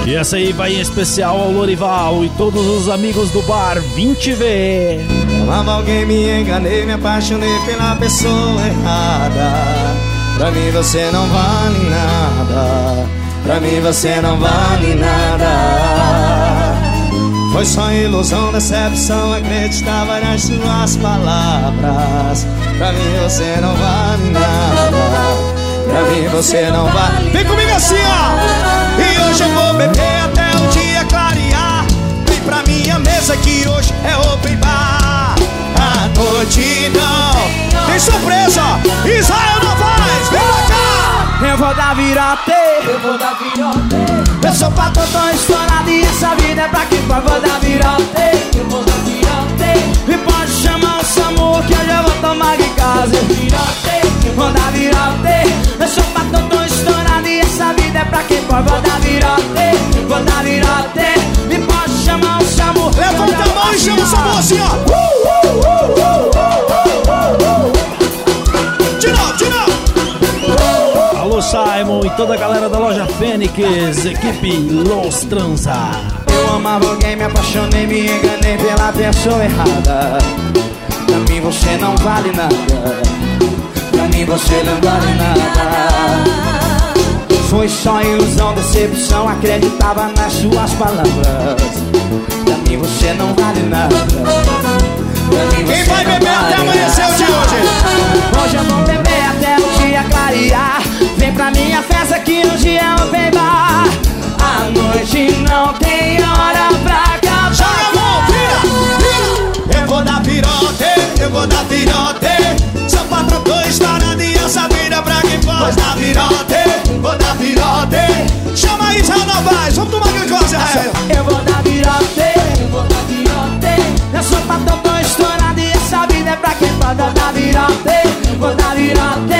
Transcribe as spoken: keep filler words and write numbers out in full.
E essa aí vai em especial ao Lorival e todos os amigos do bar vinte V. Amava alguém, me enganei, me apaixonei pela pessoa errada. Pra mim você não vale nada. Pra mim você não vale nada. Foi só ilusão, decepção, acreditava nas suas palavras. Pra mim você não vale nada. Pra mim você não vale. Vem comigo assim, ó. E hoje eu vou beber até o dia clarear. Vem pra minha mesa que hoje é open bar. A noite não tem surpresa, ó. Israel Novaes, vem pra cá. Eu vou dar virote, eu vou dar virote. Eu sou patrão, tô estourado e essa vida é pra quem pode. Vou dar virote, eu vou dar virote. E pode chamar o SAMU que hoje eu vou tomar de casa. Virote, vou dar virote. Eu sou patrão, tô estourado e essa vida é pra quem pode. Vou dar virote, vou dar virote. E pode chamar o SAMU. Levanta a mão e chama o SAMU assim, ó. Uh, uh, uh, uh, uh, uh. De novo, de novo. Alô Simon e toda a galera da loja Fênix, equipe Los Transa. Eu amava alguém, me apaixonei, me enganei pela pessoa errada. Pra mim você não vale nada. Pra mim você não vale nada. Foi só ilusão, decepção, acreditava nas suas palavras. Pra mim você não vale nada. Quem vai beber até amanhecer o de hoje? Hoje eu vou beber até o dia clarear. Vem pra minha festa que hoje é open bar. A noite não tem hora pra acabar. Joga a mão, vira, vira. Eu vou dar virote, eu vou dar virote. Sou patrão, tô estourado e essa vida pra quem pode. Vou dar virote, vou dar virote. Chama aí, Israel Novaes, vamos tomar aquele coisa, Israel. Eu vou dar virote, eu vou dar virote. Eu sou patrão, tô estourado e essa vida é pra quem pode. Vou dar virote, vou dar virote.